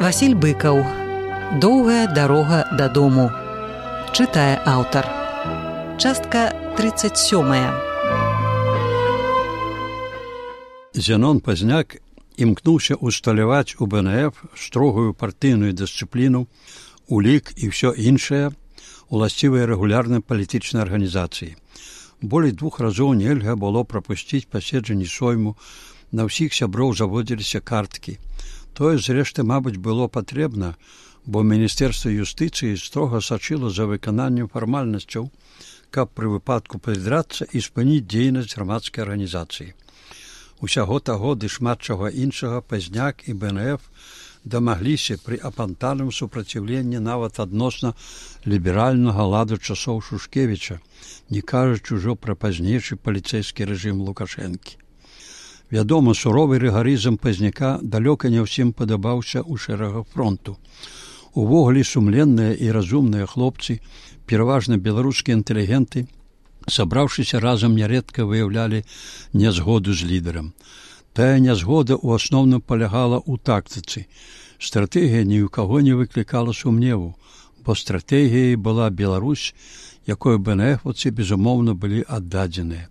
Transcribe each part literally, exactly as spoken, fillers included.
Васіль Быкаў. Доўгая дарога дадому. Чытае аўтар. Частка тридцать сёмая. Зенон Пазняк імкнуўся усталяваць у бэ эн эф строгую партыйную дысцыпліну, улік і ўсё іншае, уласцівыя рэгулярнай палітычнай арганізацыі. Болей двух разоў нельга было прапусціць паседжанні сойму, на ўсіх сяброў заводзіліся карткі. Тое, зрэшты, мабыць, было патрэбна, бо Міністэрства юстыцыі строга сачыла за выкананнем фармальнасцяў, каб пры выпадку прыдрацца і спыніць дзейнасць грамадскай арганізацыі. Усяго таго ды шмат чаго іншага Пазняк і бэ эн эф дамагліся пры апантаным супраціўленні нават адносна ліберальнага ладу часоў Шушкевіча, не кажучы ўжо пра пазнейшы паліцэйскі рэжым Лукашэнкі. Вядома, суровы рыгарызм Пазняка далёка не ўсім падабаўся ў шэрагах фронту. Увогуле сумленныя і разумныя хлопцы, пераважна беларускія інтэлігенты, сабраўшыся разам нярэдка выяўлялі нязгоду з лідарам. Тая нязгода ў асноўным палягала ў тактыцы. Стратэгія ні ў каго не выклікала сумневу, бо стратэгіяй была Беларусь, якой бэ эн эфаўцы, безумоўна, былі аддадзеныя.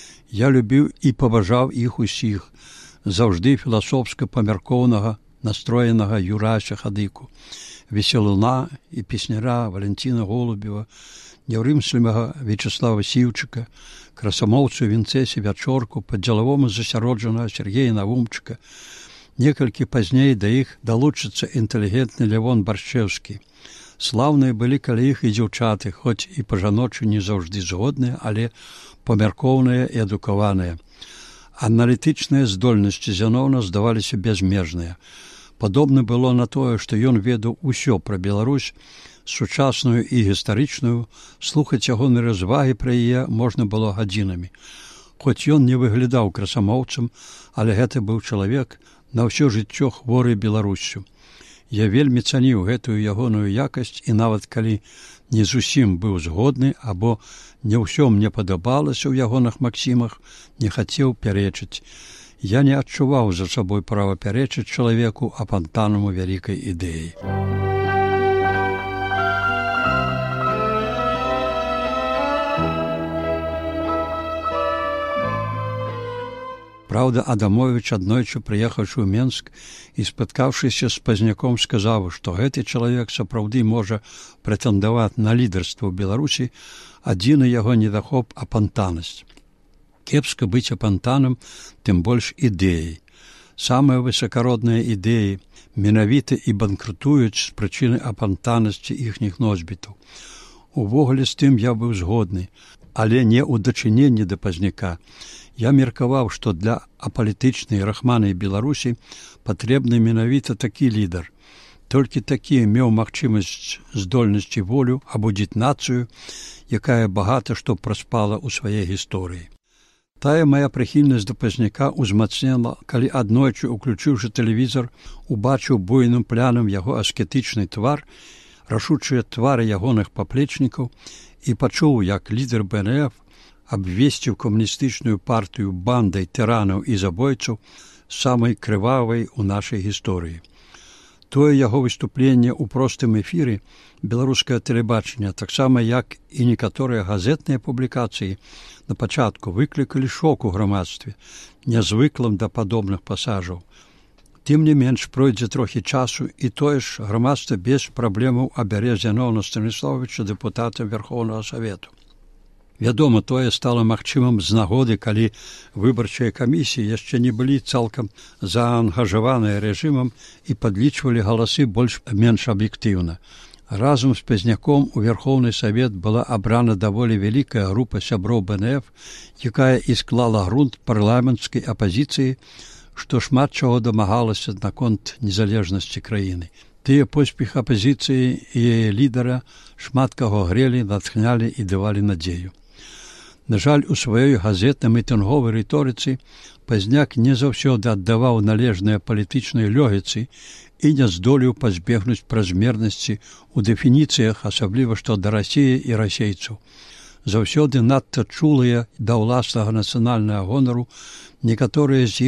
Я любіў і паважаў іх усіх, заўжды філасофска памяркоўнага, настроенага Юрася Хадыку, весялуна і песняра Валентина Голубева, няўрымслівага Вячеслава Сіўчыка, красамоўцу Вінцэсі Вячорку, па-дзелавому засяроджанага Сергея Навумчыка. Некалькі пазней да іх далучыцца інтэлігентны Лявон Баршчэўскі. Слаўныя былі каля іх і дзяўчаты, хоць і па-жаночы не заўжды згодныя, але памяркоўныя і адукаваныя. Аналітычныя здольнасці Зенона здаваліся бязмежныя. Падобна было на тое, што ён ведаў усё пра Беларусь, сучасную і гістарычную, слухаць ягоныя развагі пра яе можна было гадзінамі. Хоць ён не выглядаў красамоўцам, але гэта быў чалавек на ўсё жыццё хворы Беларуссю. Я вельмі цаніў гэтую ягоную якасць і нават калі не зусім быў згодны або не ўсё мне падабалася ў ягоных максімах, не хацеў пярэчыць. Я не адчуваў за сабой права пярэчыць чалавеку апантанаму вялікай ідэі. Праўда, Адамовіч, аднойчы прыехаўшы ў Менск і спаткаўшыся з Пазняком, сказаў, што гэты чалавек сапраўды можа прэтэндаваць на лідарства ў Беларусі, адзіны яго недахоп апантанасць. Кепска быць апантанам, тым больш ідэяй. Самыя высакародныя ідэі менавіта і банкрутуюць з прычыны апантанасці іхніх носьбітаў. Увогуле з тым я быў згодны, але не ў дачыненні да Пазняка. Я меркаваў, што для апалітычнай рахманай Беларусі патрэбны менавіта такі лідар. Толькі такі меў магчымасць здольнасці волю абудзіць нацыю, якая багата што праспала ў сваей гісторыі. Тая мая прыхільнасць да Пазняка ўзмацнела, калі аднойчы, уключыўшы тэлевізор, убачыў буйным плянам яго аскетычны твар, рашучыя твары ягоных паплечнікаў і пачуў, як лідар бэ эн эф абвесціў камуністычную партыю бандай тыранаў і забойцаў самай крывавай у нашай гісторыі. Тое яго выступленне ў простым эфіры беларускае тэлебачання, таксама як і некаторыя газетныя публікацыі, на пачатку выклікалі шок у грамадстве, нязвыклым да падобных пасажаў. Тым не менш, пройдзе трохі часу, і тое ж грамадства без праблемаў абярэ Зенона Станіславовича дэпутатам Верхоўнага Савету. Вядома, тое стала магчымым з нагоды, калі выбарчыя камісіі яшчэ не былі цалкам заангажаваныя рэжымам і падлічвалі галасы больш-менш аб'ектыўна. Разам з Пазняком у Верхоўны Савет была абрана даволі вялікая група сяброў бэ эн эф, якая і склала грунт парламенцкай апазіцыі, што шмат чаго дамагалася наконт незалежнасці краіны. Тыя поспех апазіцыі і яе лідара шмат каго грелі, натхнялі і давалі надзею. На жаль, у сваёй газетна-мітынговай рыторыцы Пазняк не заўсёды аддаваў належныя палітычнай лёгіцы і не здолеў пазбегнуць празмернасці ў дэфініцыях, асабліва што да Расіі і расейцаў. Заўсёды надта чулыя да ўласнага нацыянальнага гонару, некаторыя з іх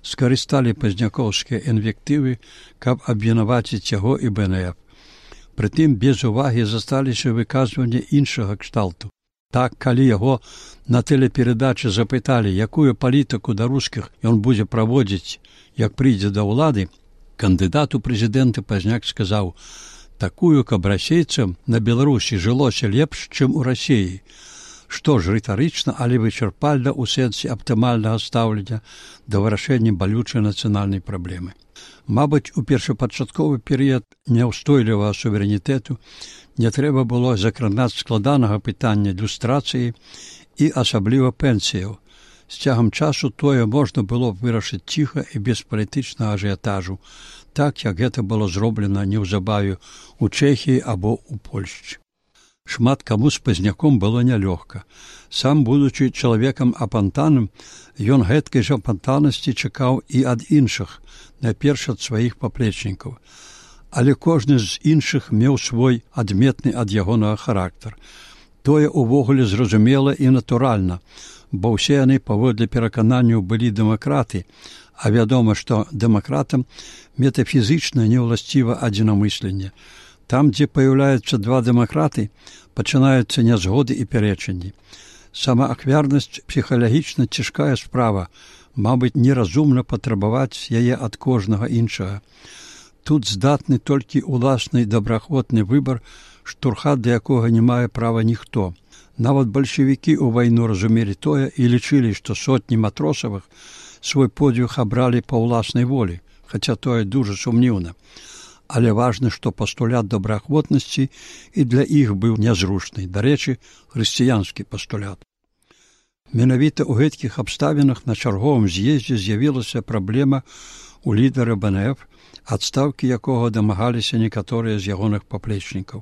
скарысталі пазнякоўскія інвектывы, каб абвінаваціць яго і БНФ. Прытым без увагі засталіся выказванні іншага кшталту. Так, калі яго на тэлеперадачы запыталі, якую палітыку да рускіх ён будзе праводзіць, як прыйдзе да ўлады, кандыдат у прэзідэнты Пазняк сказаў: «Такую, каб расейцам на Беларусі жылося лепш, чым у Расіі», што ж рытарычна, але вычарпальна ў сэнсе аптымальнага стаўлення да вырашэння балючай нацыянальнай праблемы. Мабыць, у першапачатковы перыяд няўстойлівага суверэнітэту не трэба было закранаць складанага пытання люстрацыі і асабліва пенсіяў. З цягам часу тое можна было б вырашыць ціха і без палітычнага ажыятажу, так як гэта было зроблена неўзабаве ў Чэхіі або ў Польшчы. Шмат каму з Пазняком было нялёгка. Сам, будучы чалавекам апантаным, ён гэткай жа апантанасці чакаў і ад іншых, найперш ад сваіх паплечнікаў. Але кожны з іншых меў свой адметны ад ягонага характар. Тое ўвогуле зразумела і натуральна, бо ўсе яны паводле перакананняў былі дэмакраты, а вядома, што дэмакратам метафізычна неўласціва адзінамысленне. Там, дзе паяўляюцца два дэмакраты, пачынаюцца нязгоды і пярэчанні. Самаахвярнасць псіхалагічна цяжкая справа, мабыць, неразумна патрабаваць яе ад кожнага іншага. Тут здатны толькі ўласны добраахвотны выбар, штурхаць да якога не мае права ніхто. Нават бальшавікі ў вайну разумелі тое і лічылі, што сотні матросавых свой подвиг абралі па ўласнай волі, хаця тое дужа сумнеўна. Але важна, што пастулят добраахвотнасці і для іх быў нязручны, дарэчы, хрысціянскі пастулят. Менавіта ў гэткіх абставінах на чарговым з'ездзе з'явілася праблема у лідара БНФ, адстаўкі якога дамагаліся некаторыя з ягоных паплечнікаў.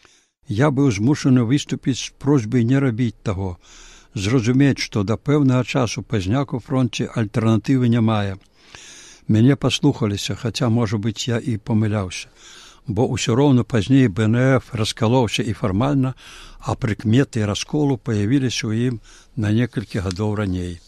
Я быў змушаны выступіць з просьбай не рабіць таго, зразумець, што да пэўнага часу Пазняк у фронце альтэрнатывы не мае. Мяне паслухаліся, хаця, можа быць, я і памыляўся, бо ўсё роўна пазней БНФ раскалоўся і фармальна, а прыкметы расколу паявіліся ў ім на некалькі гадоў раней.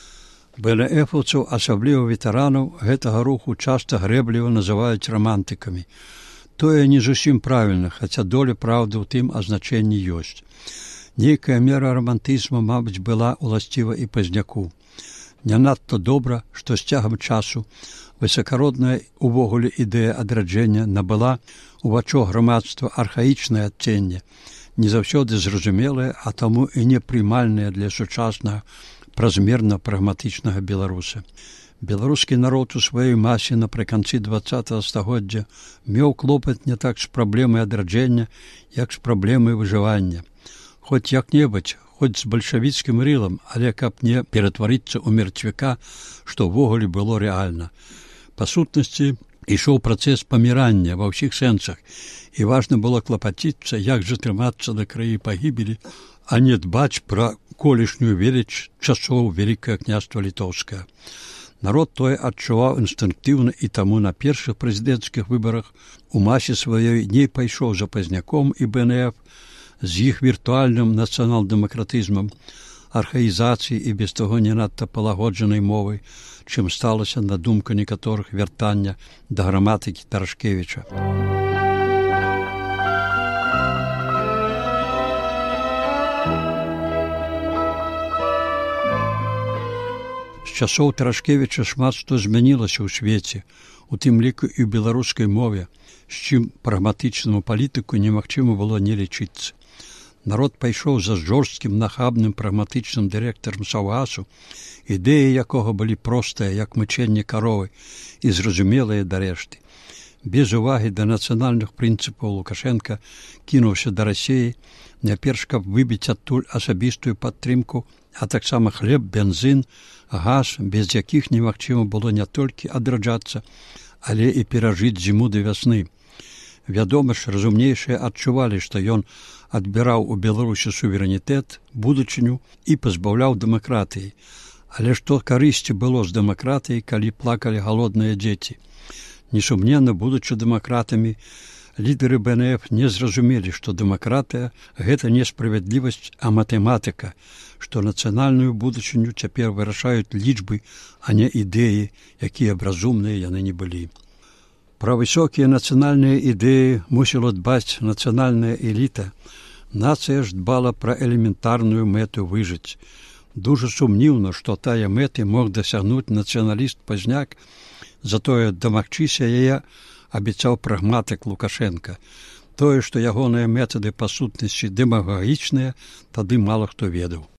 БНФаўцаў, асабліва ветэранаў, гэтага руху часта грэбліва называюць рамантыкамі. Тое не зусім правільна, хаця доля праўды ў тым азначэнні ёсць. Нейкая мера рамантызму, мабыць, была ўласціва і Пазняку. Не надта добра, што з цягам часу высакародная увогуле ідэя адраджэння набыла у вачах грамадства архаічнае адценне, не заўсёды зразумелае, а таму і непрымальнае для сучаснага празмерна прагматычнага беларуса. Беларускі народ у сваёй масе напрыканцы дваццатага стагоддзя меў клопат не так з праблемай адраджэння, як з праблемай выжывання. Хоць як-небудзь, хоць з бальшавіцкім рылам, але каб не ператварыцца ў мертвяка, што ўвогуле было рэальна. Па сутнасці, ішоў працэс памірання ва ўсіх сэнсах, і важна было клапаціцца, як жа трымацца на краі пагібелі, а не дбаць пра колішнюю веліч часоў Вялікае княства Літоўскае. Народ тое адчуваў інстынктыўна, і таму на першых прэзідэнцкіх выбарах у масе сваёй не пайшоў за Пазняком і БНФ, з іх віртуальным нацыянал-дэмакратызмам, архаізацыяй і без таго не надта палагоджанай мовай, чым сталася, на думку некаторых, вяртання да граматыкі Тарашкевіча. З часоў Тарашкевіча шмат што змянілася ў свеце, у тым ліку і ў беларускай мове, з чым прагматычнаму палітыку немагчыма было не лічыцца. Народ пайшоў за жорсткім, нахабным, прагматычным дырэктарам Саўгасу, ідэі якога былі простыя, як мычэнне каровы, і зразумелыя да рэшты. Без увагі да нацыянальных прынцыпаў Лукашенка кінуўся да Расіі, няперш каб выбіць адтуль асабістую падтрымку, а таксама хлеб, бензін, газ, без якіх немагчыма было не толькі адраджацца, але і перажыць зіму да вясны. Вядома ж, разумнейшыя адчувалі, што ён адбіраў у Беларусі суверэнітэт, будучыню і пазбаўляў дэмакратыі. Але што карысці было з дэмакратыяй, калі плакалі галодныя дзеці? Несумненна, будучы дэмакратамі, Лідары бэ эн эф не зразумелі, што дэмакратыя – гэта не справядлівасць, а матэматыка, што нацыянальную будучыню цяпер вырашаюць лічбы, а не ідэі, якія б разумныя яны не былі. Пра высокія нацыянальныя ідэі мусіла дбаць нацыянальная эліта. Нацыя ж дбала пра элементарную мэту выжыць. Дужа сумніўна, што тая мэты мог дасягнуць нацыяналіст Пазняк, затое дамагчыся яе абяцаў прагматык Лукашенка. Тое, што ягоныя метады па сутнасці дэмагагічныя, тады мала хто ведаў.